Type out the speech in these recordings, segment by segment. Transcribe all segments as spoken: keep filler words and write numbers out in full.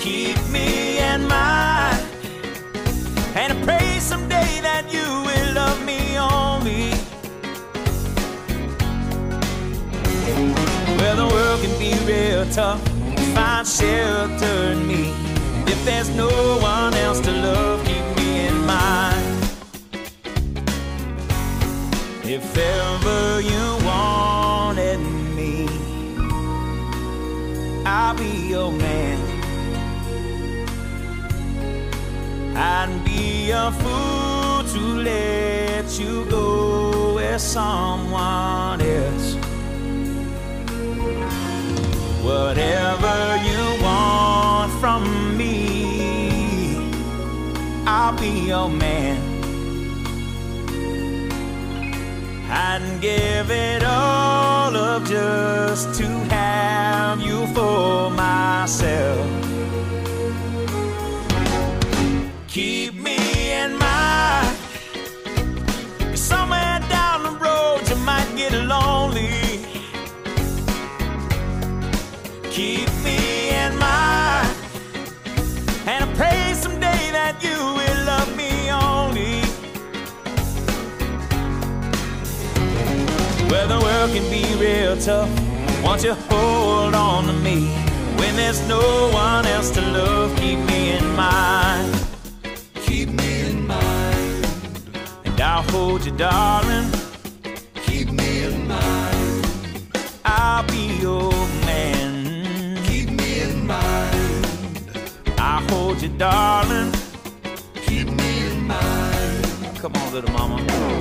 keep me in mind. And I pray someday that you will love me only. Well, the world can be real tough, find shelter in me. If there's no one else to love, keep me in mind. If ever you wanted me, I'll be your man. I'd be a fool to let you go with someone else. Whatever you want from me, I'll be your man. I'd give it all up just to have you for myself. Keep me in mind, 'cause somewhere down the road you might get lonely. Keep me in mind, and I pray someday that you will love me only. Well, the world can be real tough, won't you hold on to me? When there's no one else to love, keep me in mind. Keep me in mind, and I'll hold you, darling. Keep me in mind, I'll be your man. Keep me in mind, I'll hold you, darling. Keep me in mind. Come on, little mama.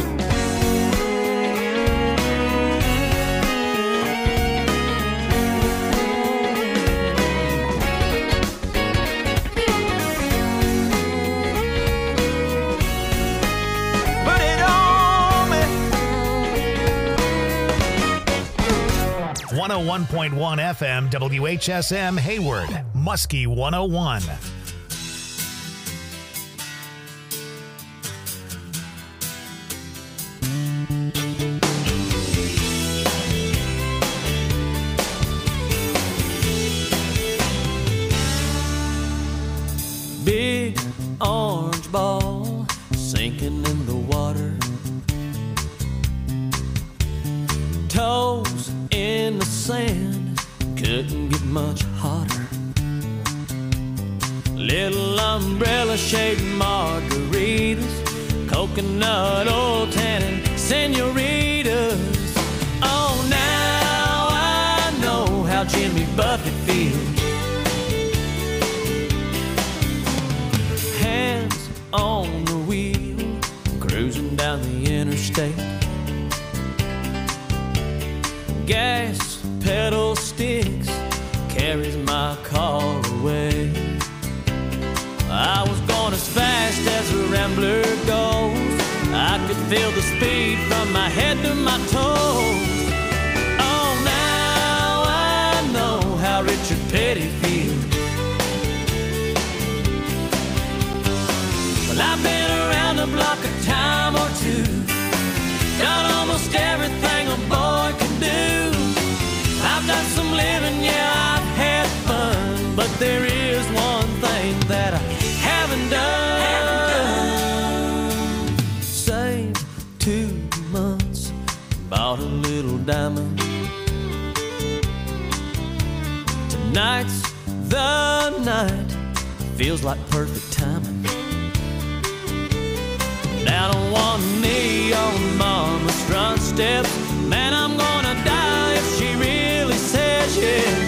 one oh one point one F M, W H S M, Hayward, Muskie one oh one. Big orange ball sinking in the water. Toes in the sand, couldn't get much hotter. Little umbrella shaped margaritas, coconut oil tannin senoritas. Oh, now I know how Jimmy Buffett feels. Hands on the wheel, cruising down the interstate. Gas pedal sticks, carries my car away. I was going as fast as a rambler goes. I could feel the speed from my head to my toes. Oh, now I know how Richard Petty feels. Well, I've been around the block a time or two, done almost everything a boy can do. I've done some living, yeah, I've had fun, but there is one thing that I haven't done. Haven't done. Saved two months, bought a little diamond. Tonight's the night, feels like perfect timing. Down on one knee on mama's front steps, man, I'm gonna die if she really says yes.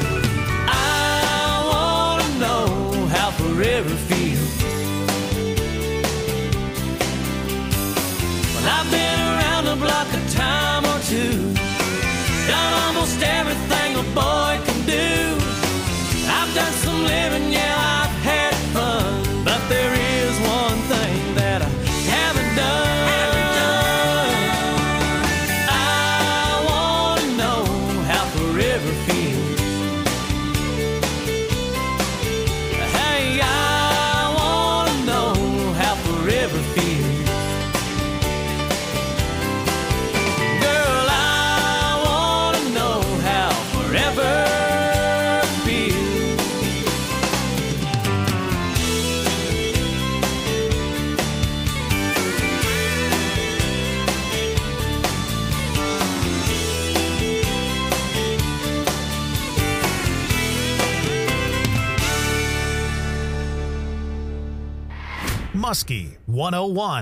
I wanna know how forever feels. Well, I've been around the block a time or two, done almost everything a boy can do. I've done some living, yeah, I've had fun, but there is one thing that I haven't done. Haven't done. Muskie one oh one.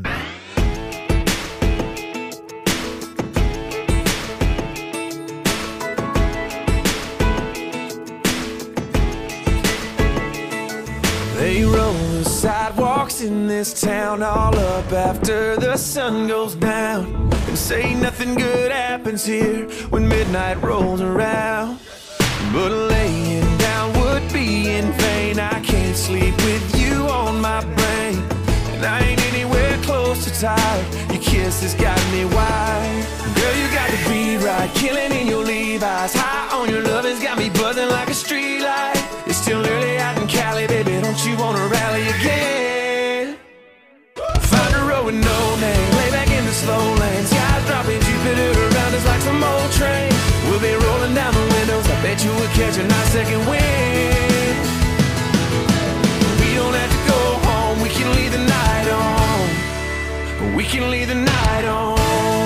They roll the sidewalks in this town all up after the sun goes down, and say nothing good happens here when midnight rolls around. But laying down would be in vain. I can't sleep with you on my brain, and I ain't anywhere close to tired. Your kiss has got me wired. Girl, you got the beat right, killing in your Levi's. High on your love has got me buzzing like a street light. It's still early out in Cali, baby, don't you wanna rally again? Find a road with no name, lay back in the slow lane. Skies dropping, Jupiter around us like some old train. We'll be rolling down the windows, I bet you we'll catch a nice second wind. We don't have to go home, we can leave the night on. We can leave the night on.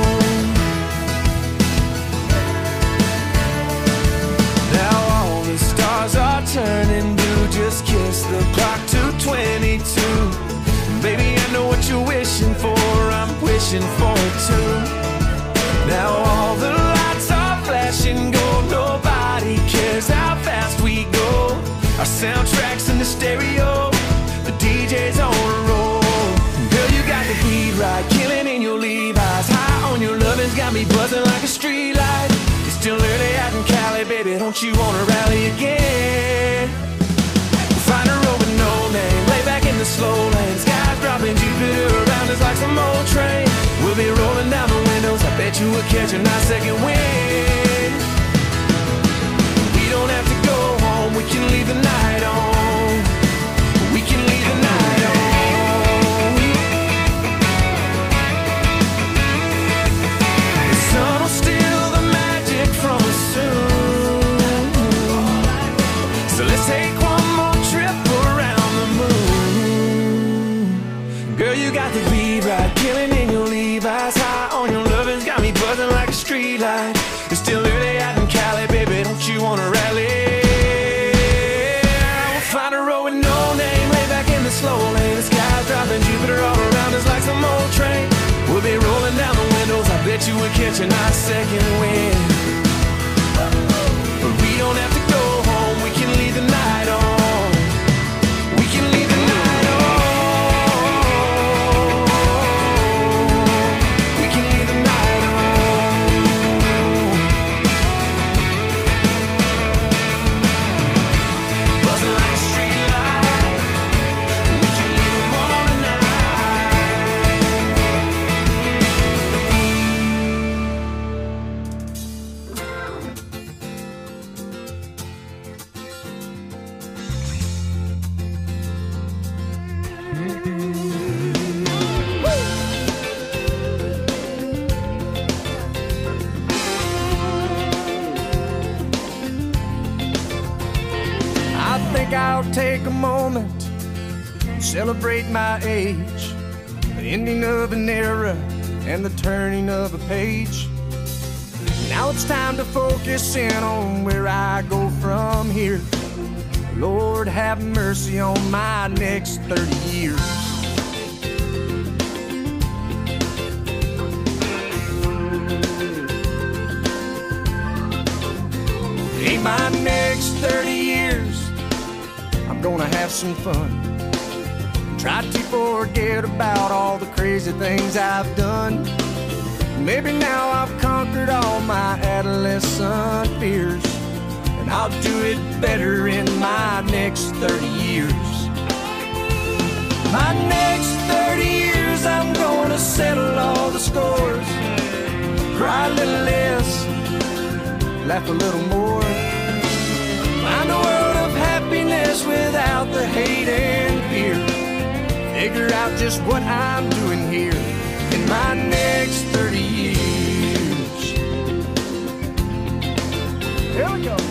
Now all the stars are turning blue, just kiss the clock to twenty-two. Baby, I know what you're wishing for, I'm wishing for it too. Now all the lights are flashing gold, nobody cares how fast we go. Our soundtrack's in the stereo, the D J's on a roll. Girl, you got the beat right, killing in your Levi's. High on your lovin's got me buzzing like a street light. It's still early out in Cali, baby, don't you wanna rally again? Find a road with no name, lay back in the slow lane. Skies dropping, Jupiter around us like some old train. We'll be rolling down the windows, I bet you we'll catch a nice second wind. We don't have to go home, we can leave the night on. We can leave the night on. The sun will steal the magic from us soon, so let's take one more trip around the moon. Girl, you got the beat right, killing in your Levi's. High on your lovin's got me buzzing like a street light. It's still early out in Cali, baby, don't you wanna rally? We'll find a road with no name, lay back in the slow lane. The sky's dropping, Jupiter all around us like some old train. We'll be rolling down the windows, I bet you we'll catch a nice second wind. But we don't have to go home, we can leave the night on. We can leave the night on. We can leave the night on. Buzzing like a street light. We can leave them all tonight. I think I'll take a moment, celebrate my age, the ending of an era and the turning of a page. Now it's time to focus in on where I go from here. Lord, have mercy on my next thirty years. In my next thirty years, I'm gonna have some fun. Try to forget about all the crazy things I've done. Maybe now I've conquered all my adolescent fears, and I'll do it better in my next thirty years. My next thirty years, I'm gonna settle all the scores. Cry a little less, laugh a little more. Find a world of happiness without the hate and fear. Figure out just what I'm doing here in my next thirty years. Here we go.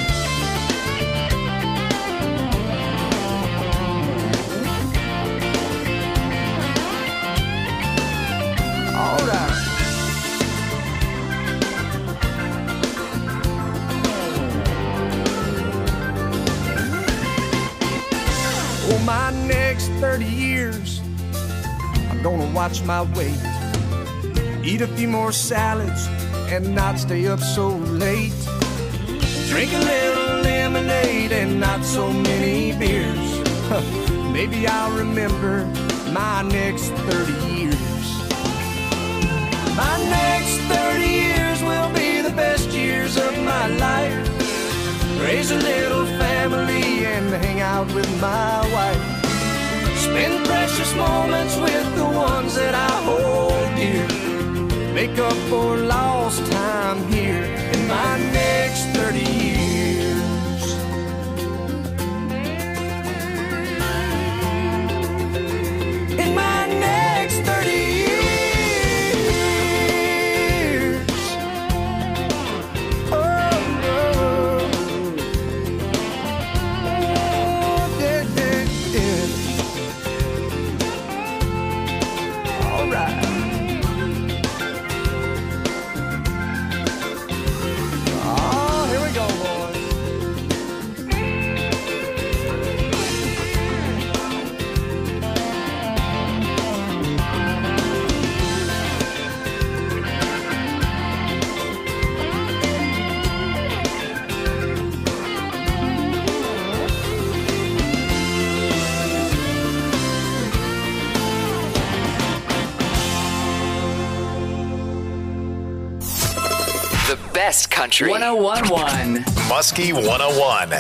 All right. Oh, my next thirty years, gonna watch my weight, eat a few more salads and not stay up so late, drink a little lemonade and not so many beers. Maybe I'll remember my next thirty years. My next thirty years will be the best years of my life. Raise a little family and hang out with my wife. Spend precious moments with the ones that I hold dear. Make up for lost time here in my next thirty years. In my next thirty years. Best country. one oh one point one. Muskie one oh one.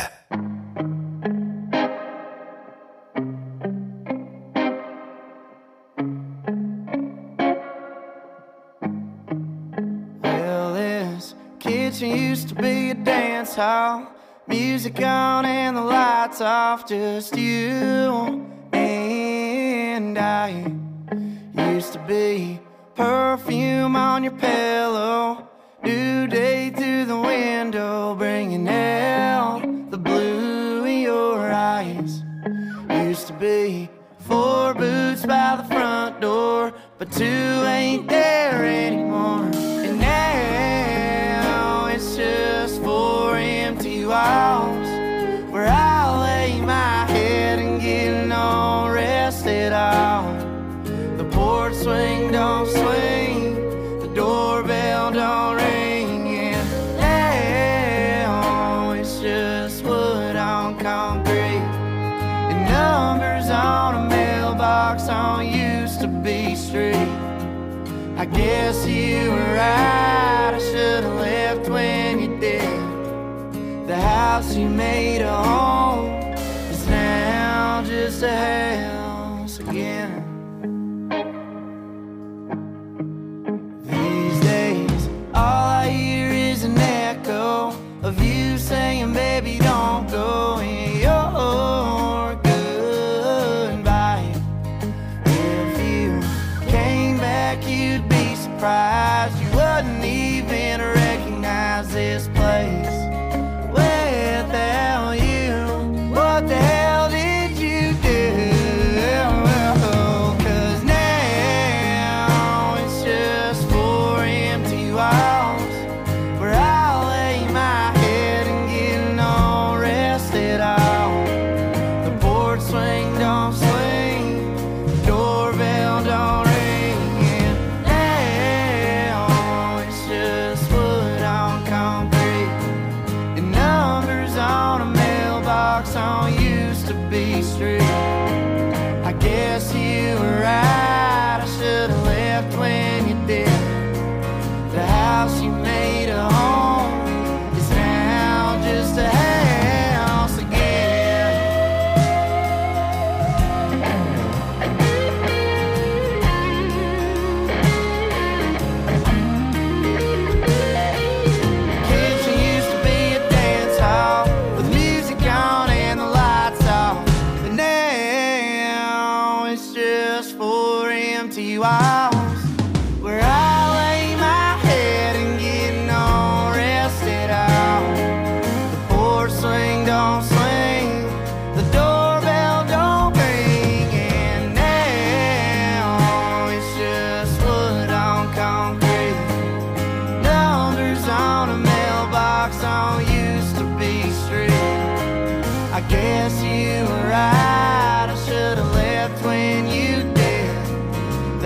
Well, this kitchen used to be a dance hall. Music on and the lights off. Just you and I. Used to be perfume on your pillow. New day through the window, bringing out the blue in your eyes. Used to be four boots by the front door, but two ain't there anymore. And now it's just four empty walls, where I lay my head and get no rest at all. The porch swing don't swing, the doorbell don't ring. Numbers on a mailbox on used to be street. I guess you were right, I should've left when you did. The house you made a home is now just a house again. These days, all I hear is an echo of you saying, baby, don't go in your goodbye. If you came back, you'd be surprised. You wouldn't even recognize this place without you. What the hell did you do? Cause now it's just four empty walls, where I lay my head and get no rest at all. The porch swing don't swing, the doorbell don't ring, and now it's just wood on concrete, and numbers on a mailbox on used to be street. I guess you were right, I should've left when you did. The house you made a home is now just a house again. Kitchen used to be a dance hall with music on and the lights off, but now it's just four empty walls, where I lay my head and get no rest at all. The porch swing don't swing, the doorbell don't ring, and now it's just wood on concrete. Numbers on a mailbox on used to be street. I guess you were right, I should've left when you did.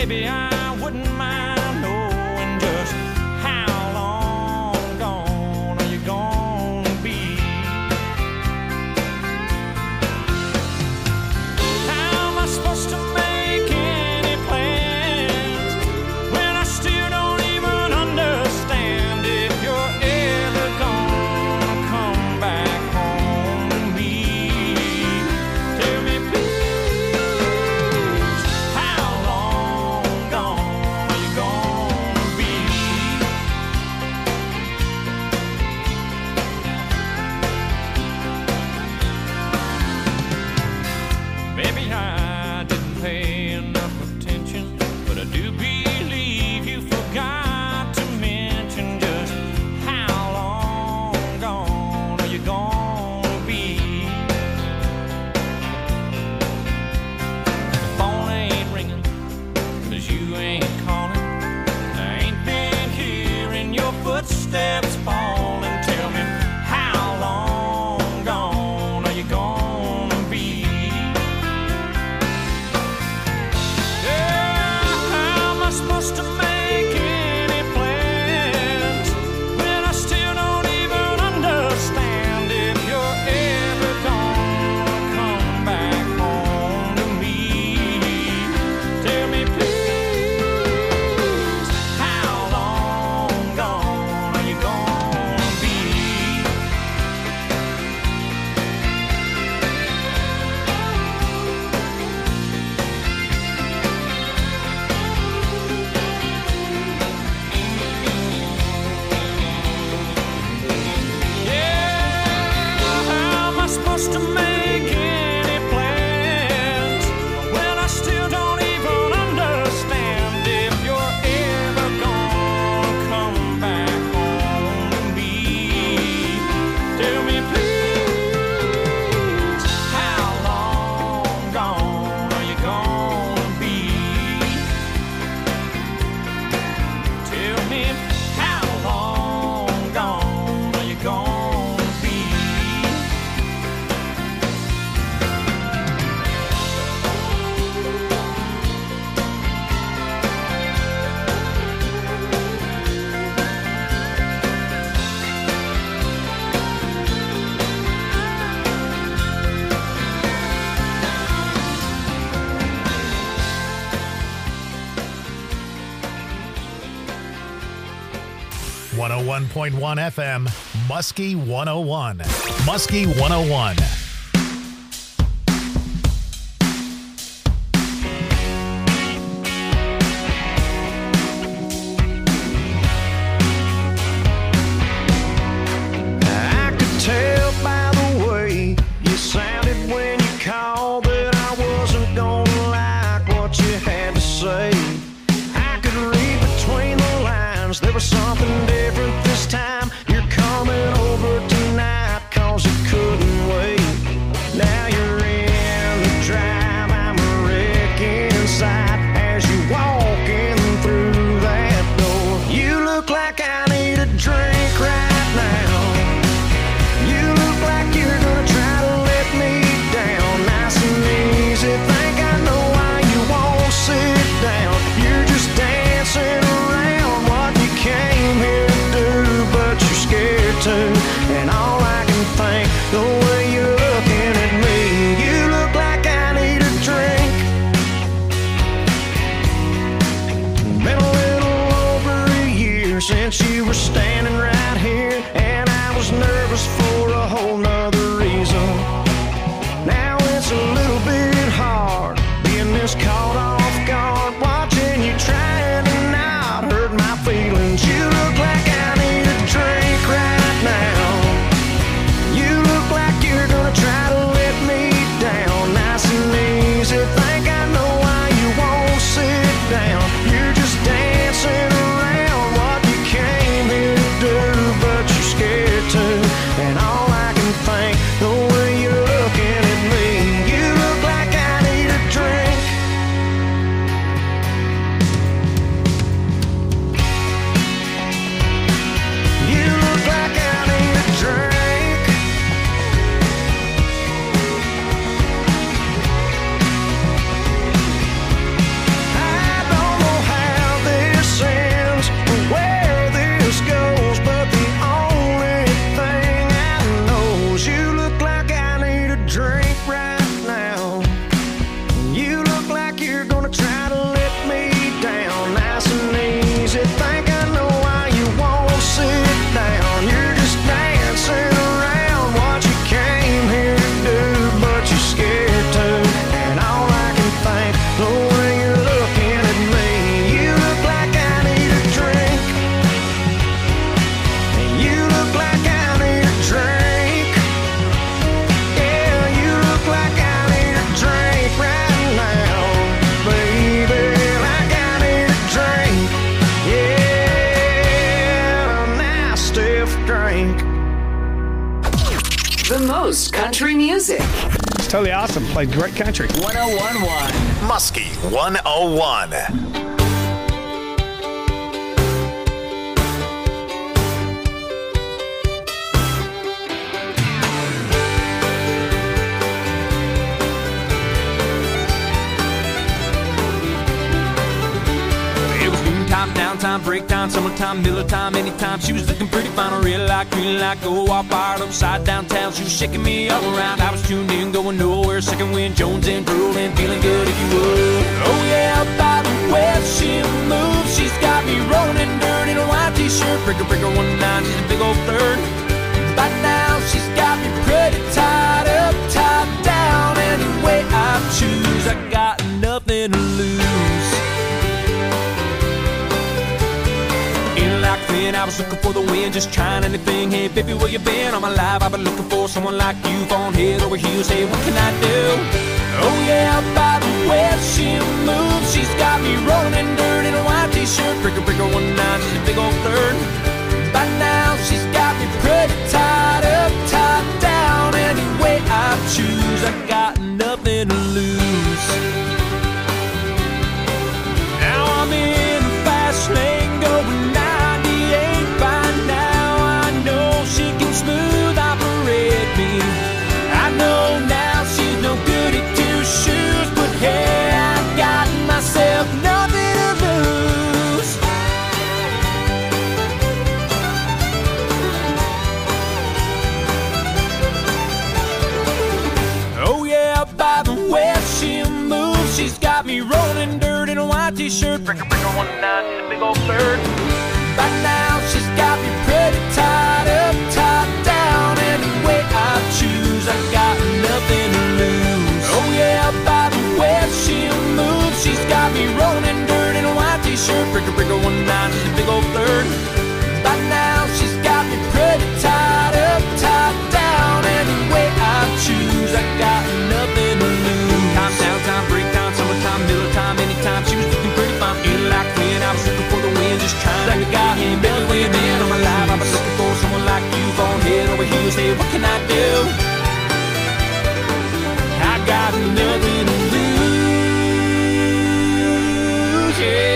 Baby, I wouldn't mind knowing just how long gone are you gonna be? How am I supposed to make any plans when I still don't even understand if you're ever gonna come back home to me? Tell me, please, how long gone are you gonna be? Maybe I didn't pay enough attention, but I do believe you forgot to mention just how long gone are you gonna be? The phone ain't ringing, 'cause you ain't calling. I ain't been hearing your footsteps falling. Tell me, how long gone are you gonna be? Yeah, how am I supposed to make any plans when I still don't even understand if you're ever gonna come back home to me? Tell me, please, how long gone are you gonna be? Yeah, how am I supposed to make any plans when I still don't even understand if you're ever gonna come back home to me? Tell me, please, how long gone are you gonna be? Tell me, how long gone are you gonna be? one oh one point one F M, Muskie one oh one. Muskie one oh one. I could tell by the way you sounded when you called that I wasn't gonna like what you had to say. I could read between the lines, there was something different this time. You're coming over tonight 'cause you couldn't wait. Now you're in the drive, I'm a wreck inside as you walking through that door. You look like I need a drink right now. You look like you're gonna try to let me down nice and easy. Think I know why you won't sit down. You're just dancing around what you came here to do, but you're scared to. And all I can think, the way you're looking at me, you look like I need a drink. Been a little over a year since you were standing right here, and I was nervous for a whole nother reason. Now it's a little bit hard being this caught off guard, watching you trying to not hurt my feelings. You look like I need a drink right now. You look like you're gonna try to let me down nice and easy. Think I know why you won't sit down. You're just dancing around what you came here to do, but you're scared to. And all I can think, the way you're looking at me, you look like I need a drink. drink. The most country music. It's totally awesome. Played great country. one oh one point one. Muskie one oh one. Downtime, break time, summertime, Miller time, anytime. She was looking pretty fine, a real like, green like, go off, fired upside downtown. She was shaking me all around. I was tuned in, going nowhere. Second wind, Jones and drooling, feeling good if you would. Oh yeah, by the way she moves, she's got me rolling in dirt in a white t-shirt. Breaker, breaker, one nine, she's a big old third. By now, she's got me pretty tied up, top down. Any way I choose, I got nothing to lose. I was looking for the win, just trying anything. Hey, baby, where you been? All my life I've been looking for someone like you, falling head over heels. Hey, what can I do? Oh yeah, by the way she moves, she's got me rolling in dirt in a white t-shirt. Breaker, breaker, one nine, she's a big old third. By now she's got me pretty tied up, top down. Any way I choose, I got nothing to lose. Now I'm in the fast lane going smooth operate me. I know now she's no good at two shoes, but hey, I got myself nothing to lose. Oh yeah, by the way she moves, she's got me rolling dirt in a white t-shirt. Breaker, breaker, one nine, in a big old third. By now she's got me pretty tied up, top down. Any way I choose, I got nothing to lose. Oh yeah, by the way she moves, she's got me rolling in dirt in a white t-shirt. Breaker, breaker, one nine, she's a big old third. By now she's got me pretty tied up, top down. Any way I choose, I got nothing to lose. Time, downtime, break time, summertime, Miller time, anytime. She was looking pretty fine, feeling like when I was looking for the wind, just trying like a guy in belly way in on my life. I was looking for someone like you, falling head over heels. Hey, what can I do? I got nothing to lose,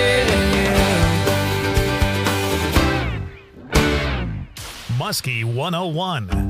yeah. Muskie one oh one.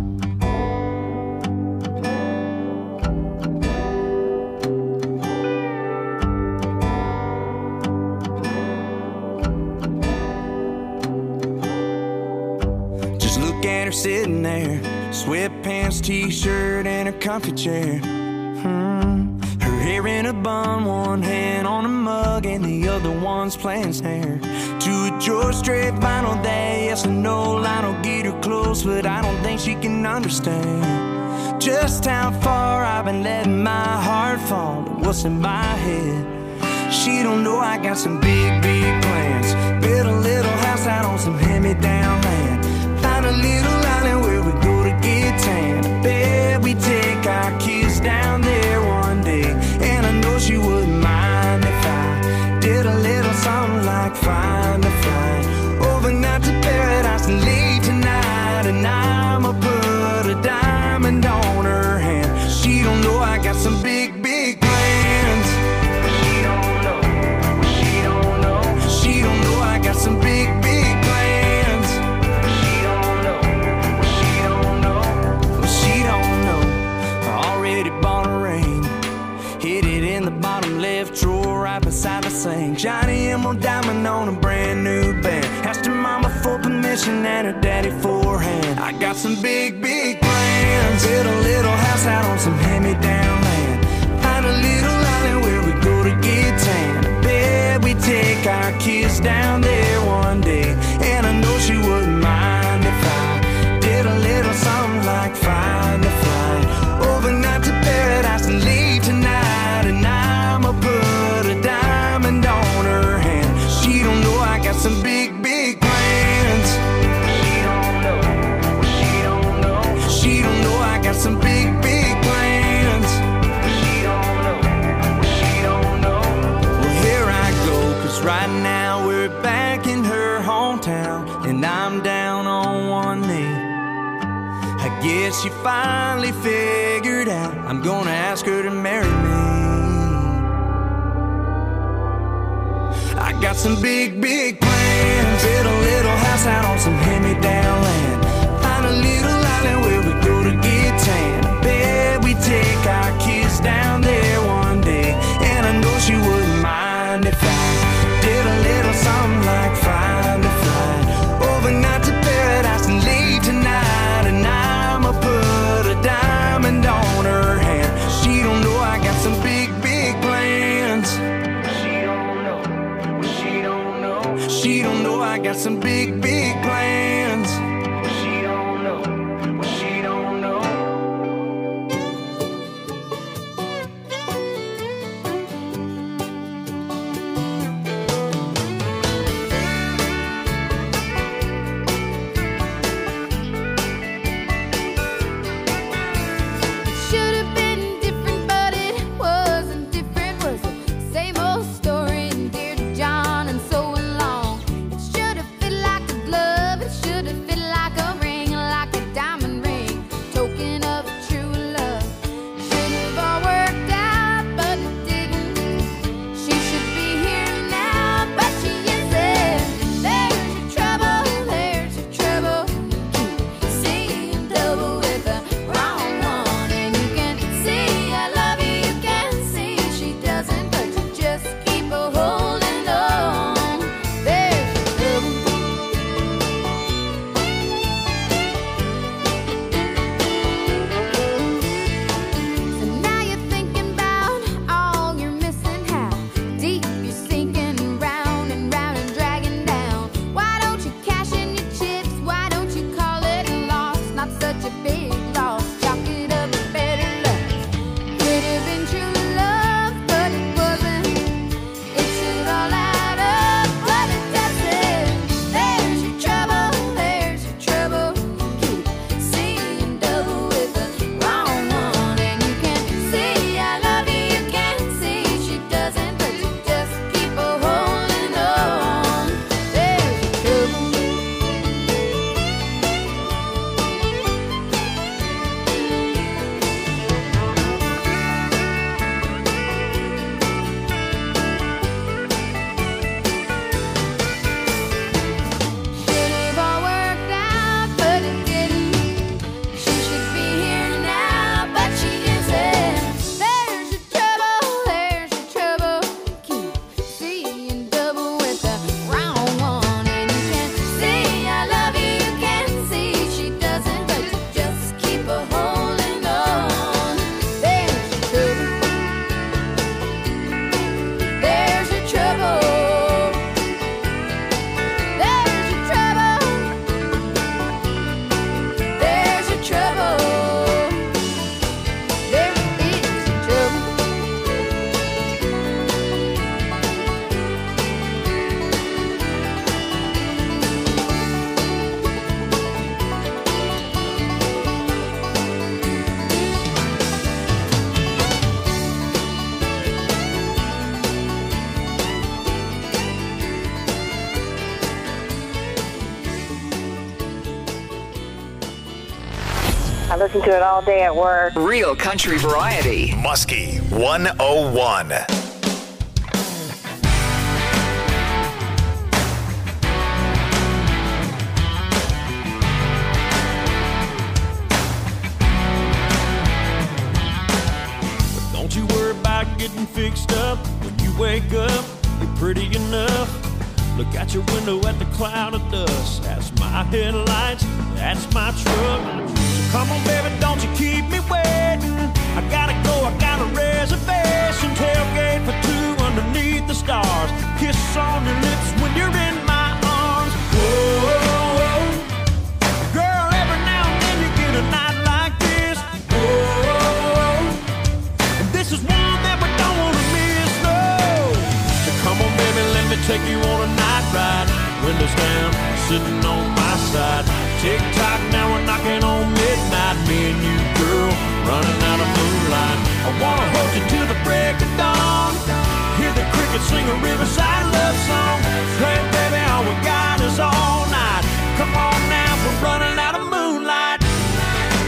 Sitting there, sweatpants, t-shirt, and a comfy chair. Hmm. Her hair in a bun, one hand on a mug, and the other one's playing snare. To a George Strait vinyl day, yes or no, Lionel get her close, but I don't think she can understand just how far I've been letting my heart fall to what's in my head. She don't know I got some big, big plans. Build a little house out on some hand-me-down land. Find a little island where we go to get tan. I bet we take our kids down there one day. And I know she wouldn't mind if I did a little something like find a flight overnight to paradise and leave tonight. And I'ma put a diamond on her hand. She don't know I got some big, big plans. She don't know, she don't know, she don't know I got some big, big plans. Right beside the sink, Johnny Emerald diamond on a brand new band. Asked her mama for permission and her daddy for a hand. I got some big, big plans. Build a little house out on some hand-me-down land. Find a little island where we go to get tan. I bet we take our kids down there one day. And I know she wouldn't mind if I did a little something like find a flight overnight to paradise and leave tonight. And I'ma put a diamond on her hand. She don't know I got some big, big plans. She don't know, she don't know, she don't know I got some big, big plans. She don't know, she don't know. Well, here I go, cause right now we're back in her hometown, and I'm down on one knee. I guess she finally figured out I'm gonna ask her to marry me. I got some big, big plans. Build a little house out on some hand-me-down land. Find a little island where we go to get tan. I bet we take our kids down there one day. And I know she wouldn't mind if I did a little something like flying to fly overnight to paradise and leave tonight. And I'ma put a diamond on her hand. She don't know I got some big, big plans. She don't know. Well, she don't know. She don't know I got some big, big plans. She don't know. Well, she don't know. I listen to it all day at work. Real country variety. Muskie one oh one. Don't you worry about getting fixed up. When you wake up, you're pretty enough. Look out your window at the cloud of dust. That's my headlights, that's my truck. So come on, baby, don't you keep me waiting. I gotta go, I got a reservation. Tailgate for two underneath the stars. Kiss on your lips when you're in my arms. Whoa, girl, every now and then you get a night like this. Whoa, and this is one that we don't wanna miss, no. So come on, baby, let me take you on a night ride. Windows down, sitting on my side. Tick tock, now we're knocking on midnight. Me and you, girl, running out of moonlight. I wanna hold you till the break of dawn. Hear the crickets sing a riverside love song. Hey, baby, all we got is all night. Come on now, we're running out of moonlight.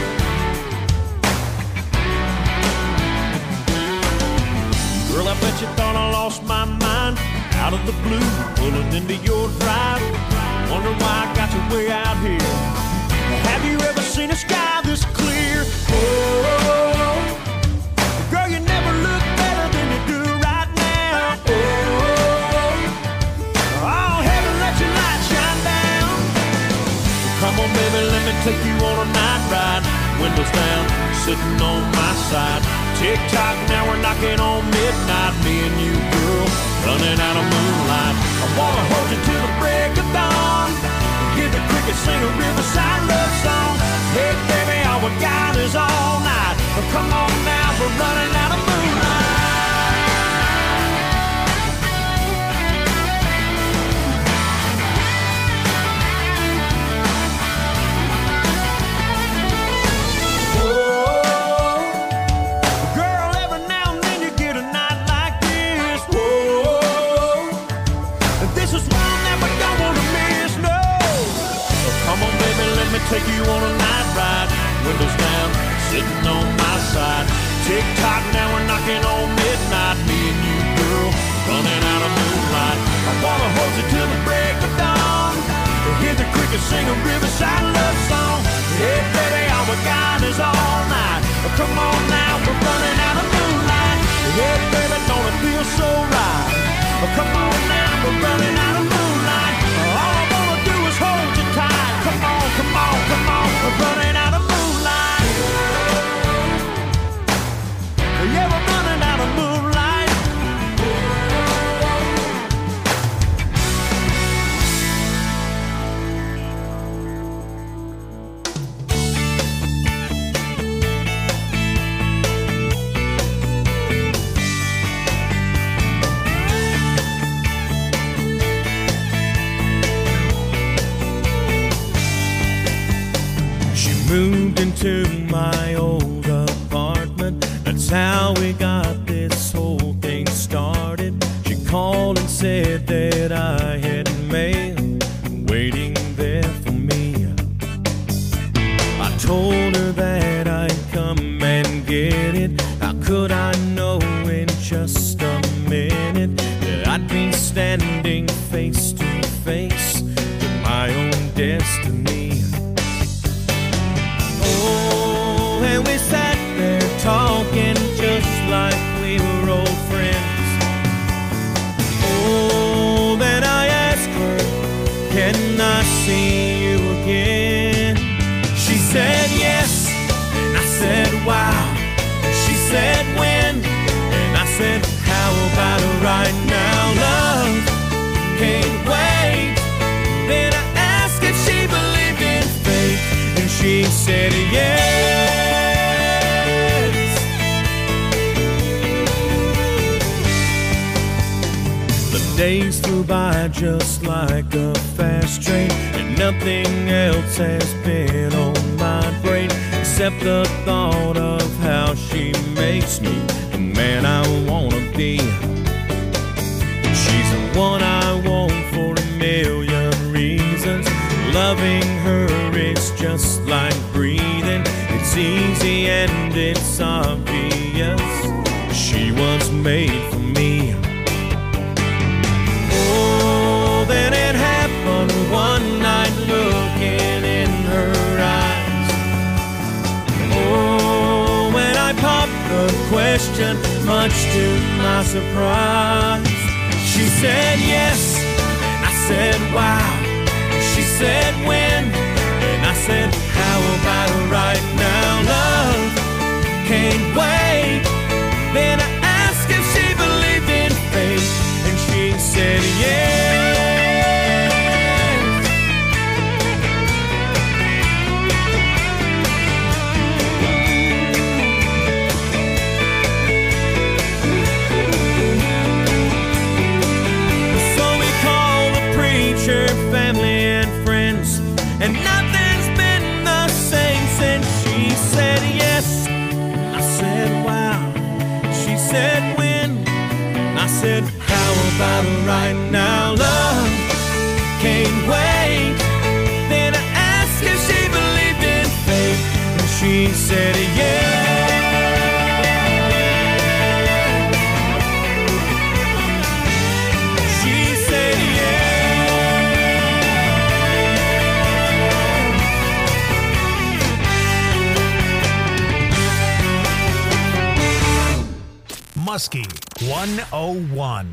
the blue, pulling into your drive. Wonder why I got you way out here. Have you ever seen a sky this clear? Oh, girl, you never look better than you do right now. Oh, oh, heaven, let your light shine down. Come on, baby, let me take you on a night ride. Windows down, sitting on my side. Tick-tock, now we're knocking on midnight. Me and you, girl, running out of moonlight. I wanna hold you till the break of dawn. Hear the crickets sing a riverside love song. Hey, baby, all we got is all night. But come on now, we're running out of moonlight. Take you on a night ride, windows down, sitting on my side. Tick-tock, now we're knocking on midnight. Me and you, girl, running out of moonlight. I wanna hold you till the break of dawn. Hear the crickets sing a riverside love song. Hey, baby, all we got is all night. Come on now, we're running out of moonlight. Hey, baby, don't it feel so right? Come on now, we're running out of moonlight. All I wanna do is hold you tight. Come on, come on, come on, we're running out of moonlight. Yeah, we're running out of moonlight. Moved into my old apartment. That's how we got this whole thing started. She called and said that I had mail waiting there for me. I told her that I'd come and get it. How could I know in just a minute that I'd be standing face to face with my own destiny? And we sat there talking just like we were old friends. Oh, then I asked her, can I see you again? She said yes, and I said wow. And she said when, and I said how about right now? Love can't wait. Then I asked if she believed in fate, and she said yes. Days flew by just like a fast train, and nothing else has been on my brain except the thought of how she makes me the man I wanna be. She's the one I want for a million reasons. Loving her is just like breathing. It's easy and it's obvious. She was made for me. Oh, then it happened one night looking in her eyes. Oh, when I popped the question, much to my surprise, she said yes, and I said wow. She said when, and I said how about right now? Love can't wait. Then I asked if she believed in fate, and she said yes. So we called the preacher, family and friends, and nothing's been the same since she said yes. I said wow. She said when, I said how about right now? Love can't wait. Then I asked if she believed in fate, and she said yes. She Muskie one oh one.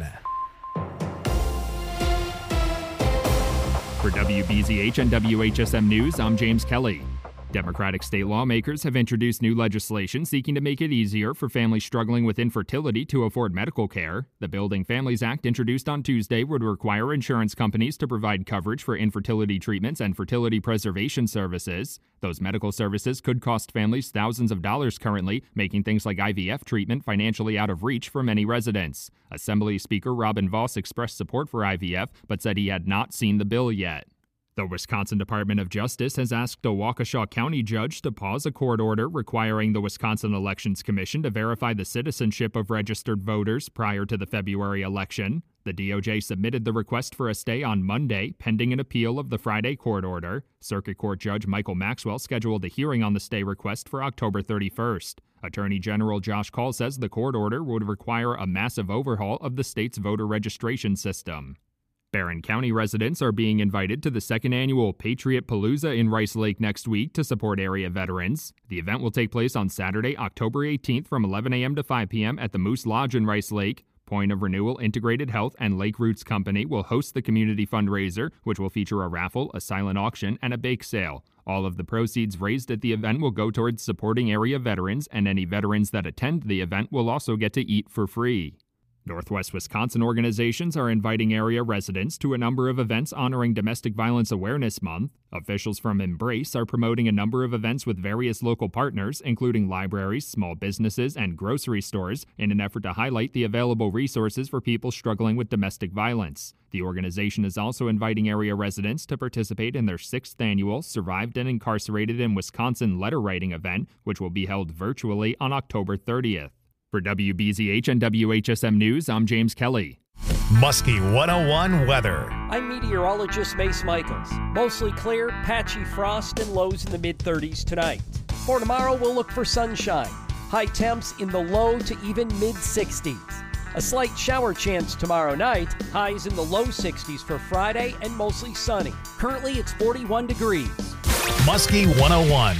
For W B Z H and W H S M News, I'm James Kelly. Democratic state lawmakers have introduced new legislation seeking to make it easier for families struggling with infertility to afford medical care. The Building Families Act, introduced on Tuesday, would require insurance companies to provide coverage for infertility treatments and fertility preservation services. Those medical services could cost families thousands of dollars currently, making things like I V F treatment financially out of reach for many residents. Assembly Speaker Robin Vos expressed support for I V F, but said he had not seen the bill yet. The Wisconsin Department of Justice has asked a Waukesha County judge to pause a court order requiring the Wisconsin Elections Commission to verify the citizenship of registered voters prior to the February election. The D O J submitted the request for a stay on Monday, pending an appeal of the Friday court order. Circuit Court Judge Michael Maxwell scheduled a hearing on the stay request for October thirty-first. Attorney General Josh Kaul says the court order would require a massive overhaul of the state's voter registration system. Barron County residents are being invited to the second annual Patriot Palooza in Rice Lake next week to support area veterans. The event will take place on Saturday, October eighteenth from eleven a.m. to five p.m. at the Moose Lodge in Rice Lake. Point of Renewal Integrated Health and Lake Roots Company will host the community fundraiser, which will feature a raffle, a silent auction, and a bake sale. All of the proceeds raised at the event will go towards supporting area veterans, and any veterans that attend the event will also get to eat for free. Northwest Wisconsin organizations are inviting area residents to a number of events honoring Domestic Violence Awareness Month. Officials from Embrace are promoting a number of events with various local partners, including libraries, small businesses, and grocery stores, in an effort to highlight the available resources for people struggling with domestic violence. The organization is also inviting area residents to participate in their sixth annual Survived and Incarcerated in Wisconsin letter writing event, which will be held virtually on October thirtieth. For W B Z H and W H S M News, I'm James Kelly. Muskie one oh one weather. I'm meteorologist Mace Michaels. Mostly clear, patchy frost, and lows in the mid-thirties tonight. For tomorrow, we'll look for sunshine. High temps in the low to even mid-sixties. A slight shower chance tomorrow night. Highs in the low sixties for Friday and mostly sunny. Currently, it's forty-one degrees. Muskie one oh one.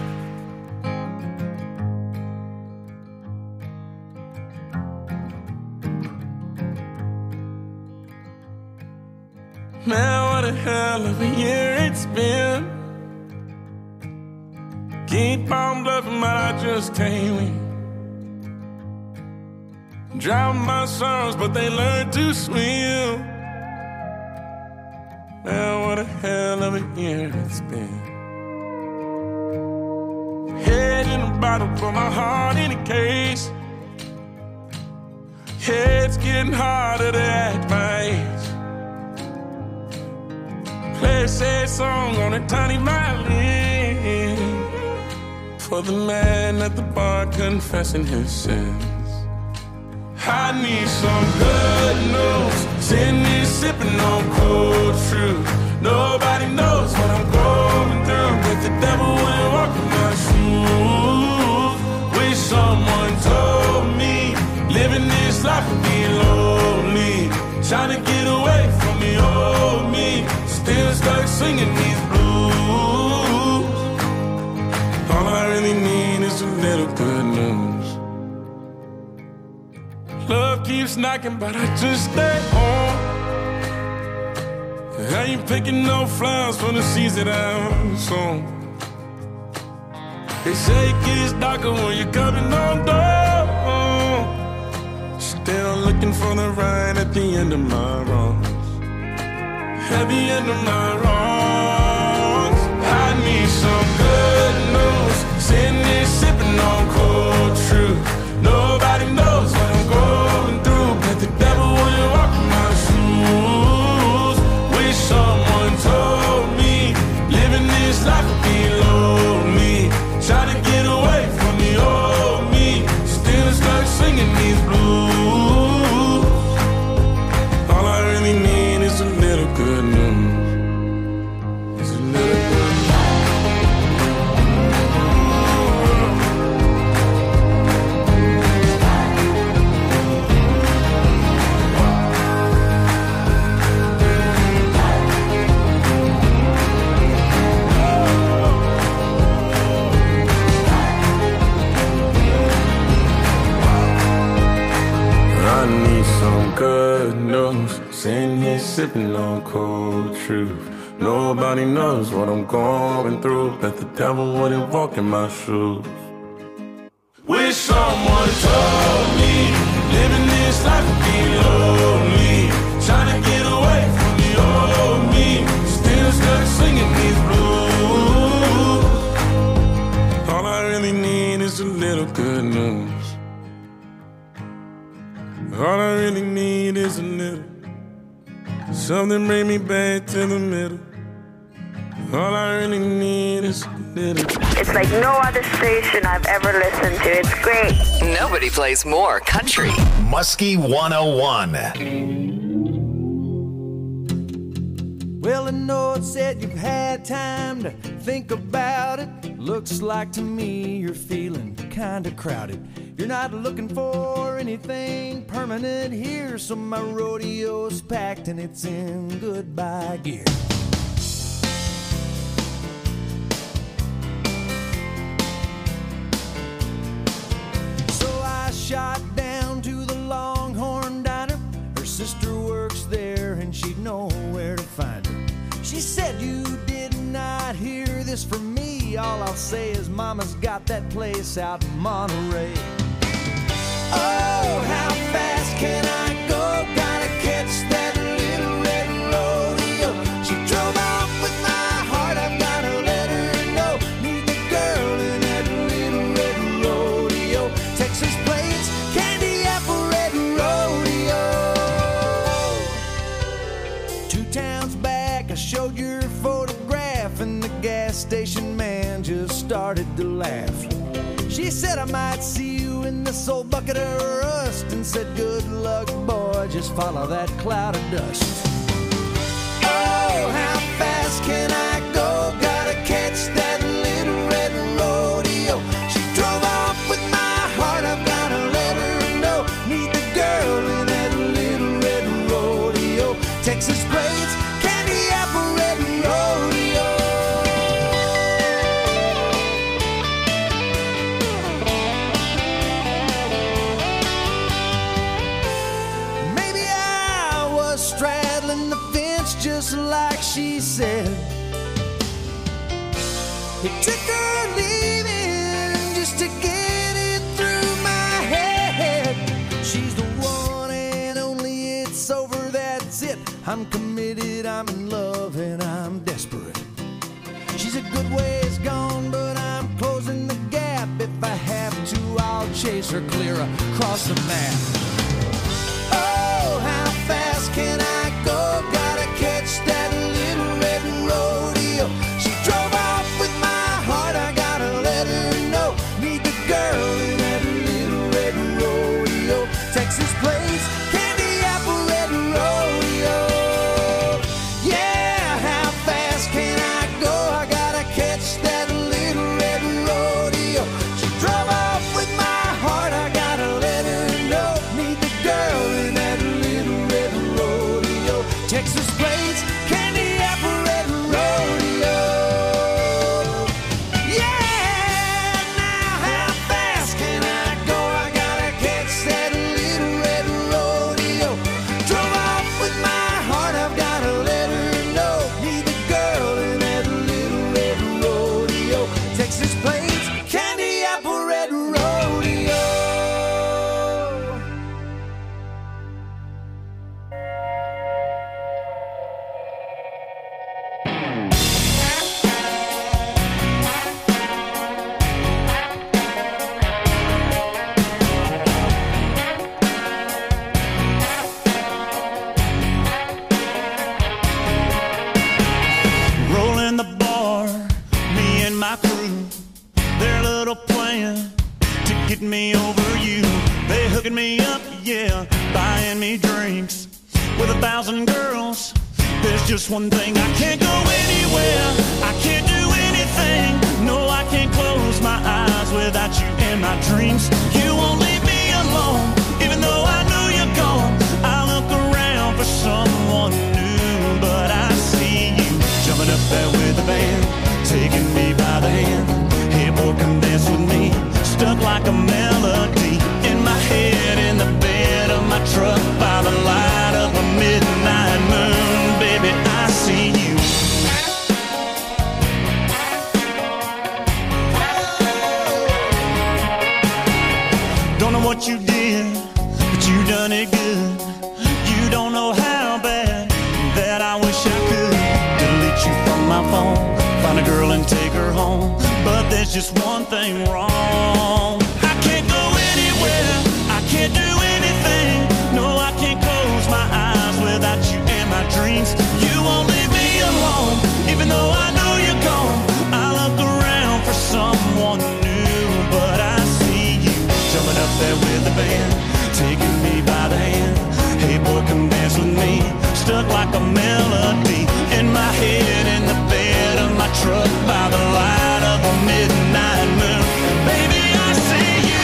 Man, what a hell of a year it's been. Keep on bluffing, but I just can't win. Drown my sorrows, but they learn to swim. Man, what a hell of a year it's been. Head in a bottle, put my heart in a case. Yeah, it's getting harder to act my age. Play a sad song on a tiny violin for the man at the bar confessing his sins. I need some good news. Sitting here sipping on cold truth. Nobody knows what I'm going through, but the devil wouldn't walk in my shoes. Wish someone told me living this life would be lonely. Trying to get away from the old me. Still stuck singing these blues. All I really need is a little good news. Love keeps knocking, but I just stay home. I ain't picking no flowers for the seeds that I'm sown. They say it gets darker when you're coming on door. Still looking for the right at the end of my wrongs. At the end of my wrongs, I need some good news. Sitting here sipping on cold truth. Nobody knows what I'm going through, but the devil wouldn't walk in my shoes. Wish someone told me living this life would be lonely. Try to get away from the old me. Still stuck singing these blues. All I really need is a little good news. It's a little good sipping on cold truth. Nobody knows what I'm going through. Bet the devil wouldn't walk in my shoes. Wish someone told me living this life would be lonely. Trying to get away from the old me. Still stuck singing these blues. All I really need is a little good news. All I really need is a little. Something bring me back to the middle. All I really need is a little. It's like no other station I've ever listened to. It's great. Nobody plays more country. Muskie one oh one. Well, I know it said you've had time to think about it. Looks like to me you're feeling kinda crowded. You're not looking for anything permanent here, so my rodeo's packed and it's in goodbye gear. So I shot down to the Longhorn Diner. Her sister works there and she'd know where to find her. She said you did not hear this from me. All I'll say is Mama's got that place out in Monterey. Oh, how fast can I go? Gotta catch that little red rodeo. She drove off with my heart, I've gotta let her know. Need the girl in that little red rodeo. Texas Plains, Candy Apple Red Rodeo. Two towns back, I showed your photograph, and the gas station man just started to laugh. She said I might see you in this old bucket of rust, and said good luck, boy, just follow that cloud of dust. Oh, how fast can I go? Gotta catch that little red rodeo. She drove off with my heart, I've gotta let her know. Need the girl in that little red rodeo. Texas Plains, Candy Apple Red Rodeo. Straddling the fence just like she said. It took her leaving just to get it through my head. She's the one and only, it's over, that's it. I'm committed, I'm in love, and I'm desperate. She's a good ways gone, but I'm closing the gap. If I have to, I'll chase her clear across the map. Oh, how fast can I go? Gotta catch that little red rodeo. She drove off with my heart, I gotta let her know. Need the girl in that little red rodeo. Texas Plains, Candy Apple Red Rodeo. Yeah, how fast can I go? I gotta catch that little red rodeo. She drove off with my heart, I gotta let her know. Need the girl in that little red rodeo. Texas Plains, Candy Apple Red Rodeo. Yeah, now how fast can I go? I gotta catch that little red rodeo. Drove off with my heart, I've gotta let her know. Need the girl in that little red rodeo. Texas Plains, Candy Apple Red Rodeo. Rolling the bar, me and my crew, their little plan to get me over you. They hooking me up, yeah, buying me drinks with a thousand girls. There's just one thing, I can't go anywhere, I can't do anything. No, I can't close my eyes without you in my dreams. You won't leave me alone, even though I know you're gone. I look around for someone new, but I see you jumping up there with the band, taking me by the hand. Hey boy, come dance with me, stuck like a melody in my head, in the bed of my truck by the light of a midnight moon. what you did, but you done it good. You don't know how bad that I wish I could delete you from my phone, find a girl and take her home. But there's just one thing wrong. I can't go anywhere, I can't do anything. No, I can't close my eyes without you in my dreams. You won't leave me alone, even though I know you're gone. I look around for someone new, but I see you jumping up there with the band, taking me by the hand. Hey boy, come dance with me. Stuck like a melody in my head, in the bed of my truck, by the light of a midnight moon. Baby, I see you.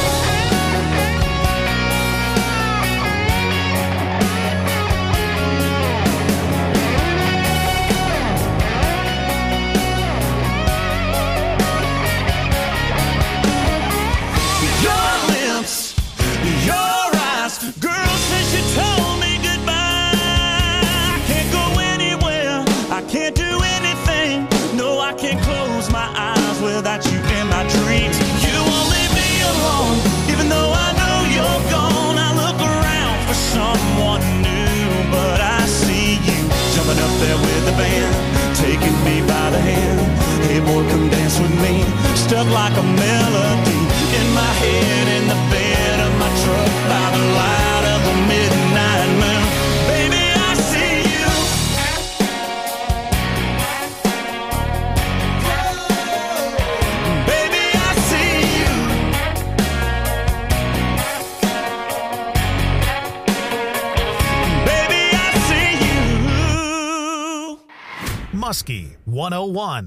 Your lips, your eyes, girl, since you told me goodbye, I can't go anywhere, I can't do anything. No, I can't close my eyes without you in my dreams. You won't leave me alone, even though I know you're gone. I look around for someone new, but I see you jumping up there with the band, taking me by the hand. Hey boy, come dance with me. Stuck like a melody in my head, in the bed of my truck, by the light of the midnight moon. Baby, I see you. Baby, I see you. Baby, I see you. Muskie one oh one.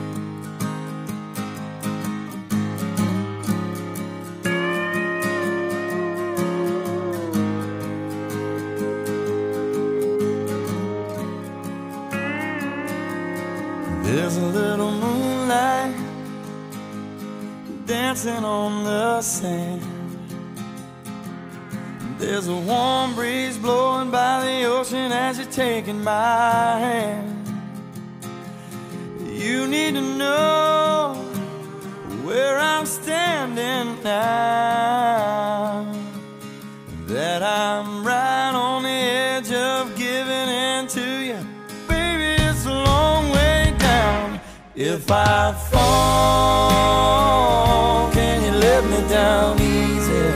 There's a little moonlight dancing on the sand. There's a warm breeze blowing by the ocean as you're taking my hand. You need to know where I'm standing now, that I'm right on the edge of giving in to you. Baby, it's a long way down. If I fall, can you let me down easy?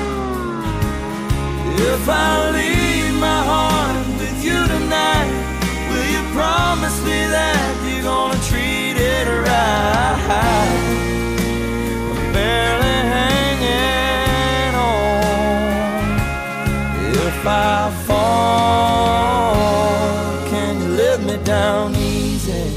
If I leave my heart with you tonight, will you promise me that you're gonna treat it right? I'm barely hanging on. If I fall, can you let me down easy?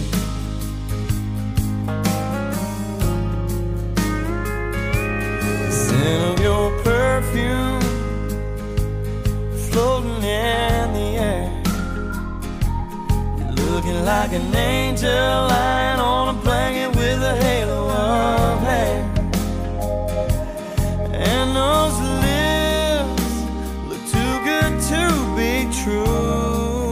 The scent of your perfume floating in the air, you're looking like an angel lying on a blanket with a halo of hair. And those lips look too good to be true.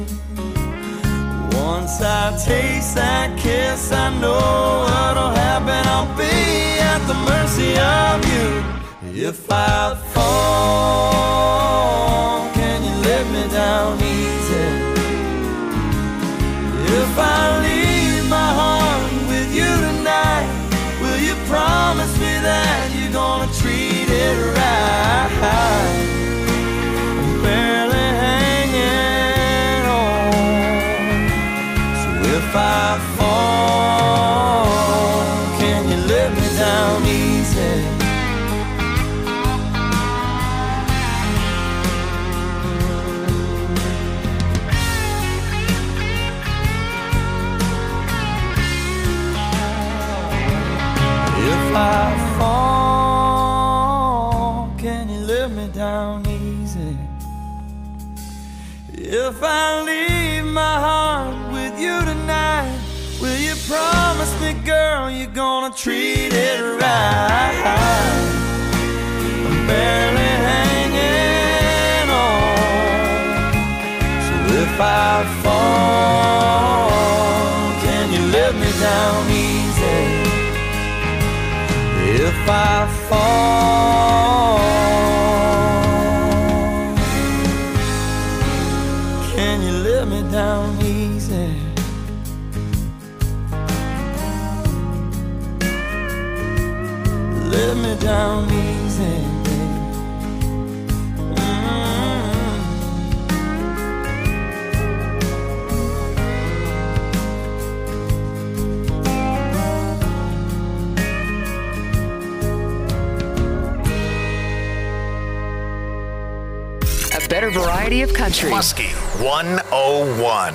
Once I taste that kiss, I know what'll happen. I'll be at the mercy of you. If I fall, can you let me down easy? If I leave my heart with you tonight, will you promise me that you're gonna treat it right? I'm barely hanging on. So if I fall, can you let me down easy? If I fall, can you let me down easy? If I leave my heart with you tonight, will you promise me, girl, you're gonna treat it right? I'm barely hanging on. So if I fall, can you let me down easy? If I fall, me down easy. A better variety of country. Muskie one oh one.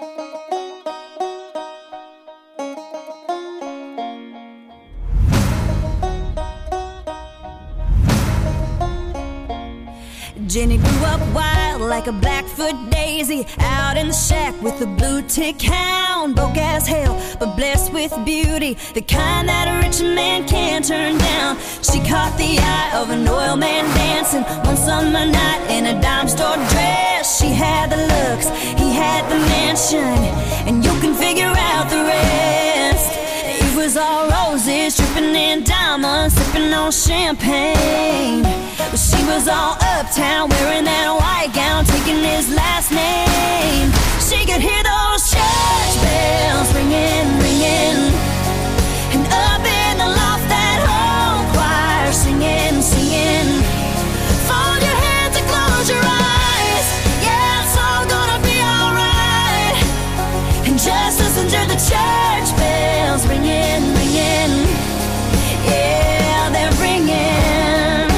Jenny grew up wild like a Blackfoot daisy, out in the shack with a blue tick hound. Broke as hell, but blessed with beauty, the kind that a rich man can't turn down. She caught the eye of an oil man dancing one summer night in a dime store dress. She had the looks, he had the mansion, and you can figure out the rest. It was all roses, dripping in diamonds, sipping on champagne. But she was all uptown, wearing that white gown, taking his last name. She could hear those church bells ringing, ringing, and up in the loft that whole choir singing, singing. Fold your hands and close your eyes, yeah, it's all gonna be alright. And just listen to the church bells ringing, ringing, yeah, they're ringing.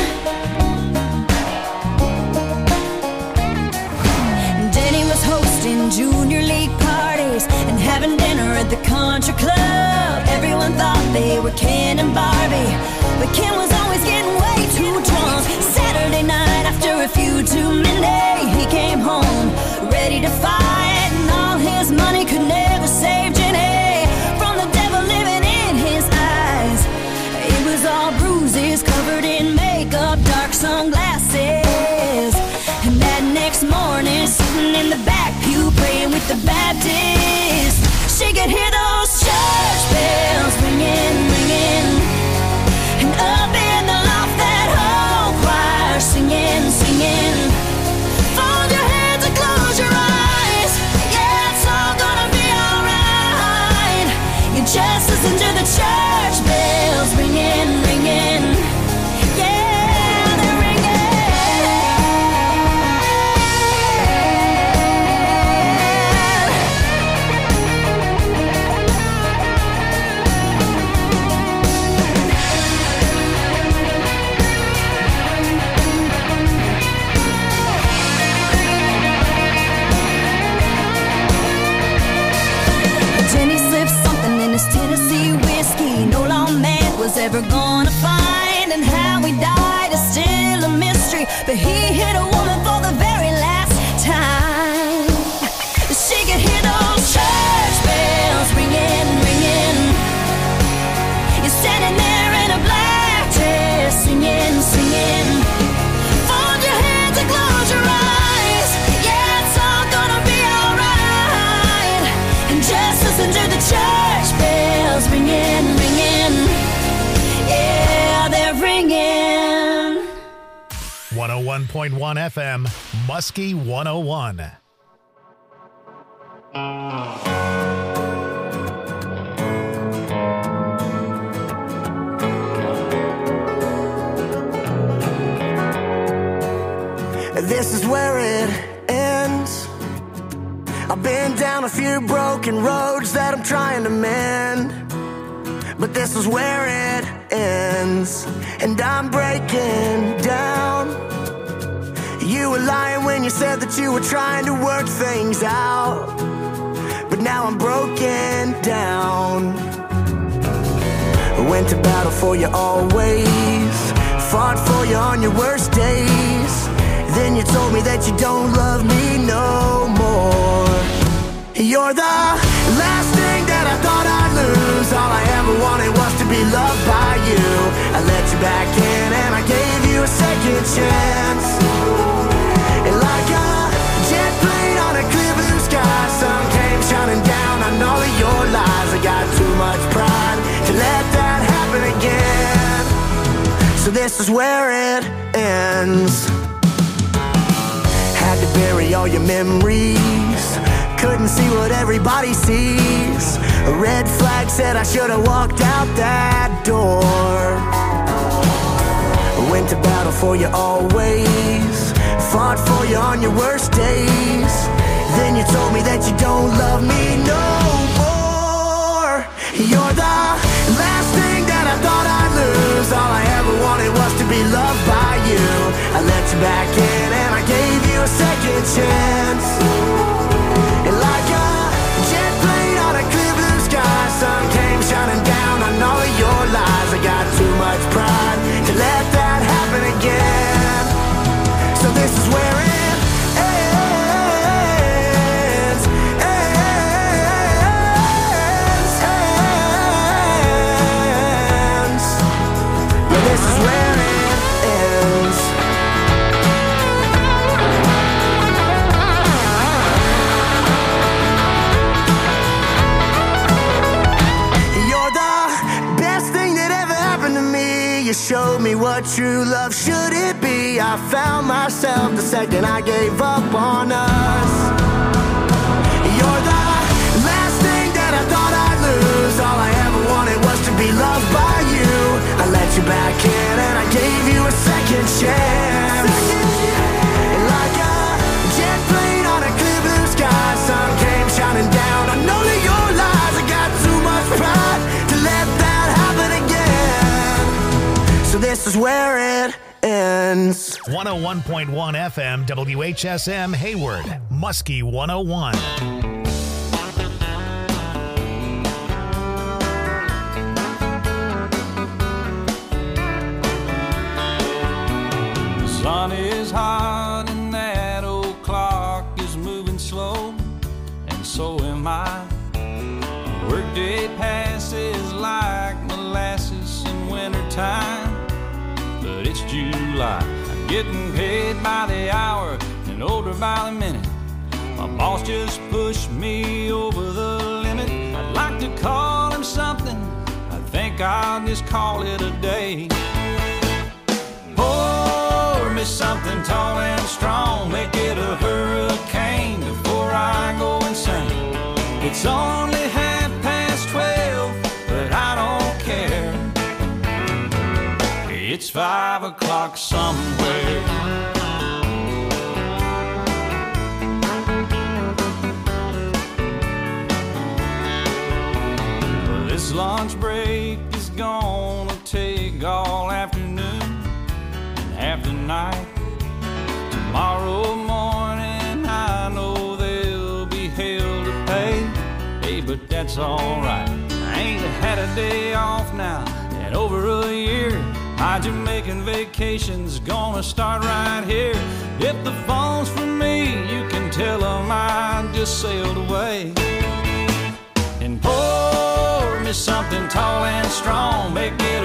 Junior league parties and having dinner at the country club. Everyone thought they were Ken and Barbie, but Ken was always getting way too drunk. Saturday night after a few too many, he came home ready to fight, and all his money could never save Jenny from the devil living in his eyes. It was all bruises, covered in makeup, dark sunglasses. And that next morning, sitting in the back pew, praying with the Baptists, she could hear those church bells ringing, ringing, and up in the loft that whole choir singing, singing. Fold your hands and close your eyes, yeah, it's all gonna be alright. You just listen to the church bells ringing, ringing, yeah, they're ringing. Tennessee whiskey no lawman was ever gonna find, and how he died is still a mystery, but he hit a woman for the very last time. She could hear those church bells ringing, ringing. You're standing there in a black dress, singing, singing. Fold your hands and close your eyes, yeah, it's all gonna be alright. And just listen to the church bells ringing, ringing, yeah, they're ringing. one oh one point one F M, Muskie one oh one. This is where it ends. I've been down a few broken roads that I'm trying to mend, but this is where it ends, and I'm breaking down. You were lying when you said that you were trying to work things out, but now I'm broken down. I went to battle for you always, fought for you on your worst days. Then you told me that you don't love me no more. You're the last thing that I thought I'd lose. All I ever wanted was to be loved by you. I let you back in and I gave you a second chance. And like a jet plane on a clear blue sky, sun came shining down on all of your lies. I got too much pride to let that happen again. So this is where it ends. Had to bury all your memories, couldn't see what everybody sees. A red flag said I should have walked out that door. went to battle for you always, fought for you on your worst days. Then you told me that you don't love me no more. You're the last thing that I thought I'd lose. All I ever wanted was to be loved by you. I let you back in and I gave you a second chance. And like a jet plane on a clear blue sky, sun came shining down on all of your lies. I got too much pride to let that happen again. So this is where it ends, ends, ends. Yeah, this is where it ends. You're the best thing that ever happened to me. You showed me what true love should it be. I found myself the second I gave up on us. You're the last thing that I thought I'd lose. All I ever wanted was to be loved by you. I let you back in and I gave you a second chance. And like a jet plane on a clear blue sky, sun came shining down on all of your lies. I got too much pride to let that happen again. So this is where it ends. one oh one point one F M, W H S M, Hayward, Muskie one oh one. The sun is hot and that old clock is moving slow, and so am I. Workday passes like molasses in wintertime, but it's July. I'm getting paid by the hour and older by the minute. My boss just pushed me over the limit. I'd like to call him something, I think I'll just call it a day. Pour me something tall and strong, make it a hurricane before I go insane. It's only half past twelve, but I don't care. It's five o'clock somewhere. Well, this lunch break is gonna take all afternoon and half the night. Tomorrow morning I know there'll be hell to pay. Hey, but that's alright. I ain't had a day off now in over a year. My Jamaican vacation's gonna start right here. If the phone's for me, you can tell them I just sailed away. And pour me something tall and strong, make it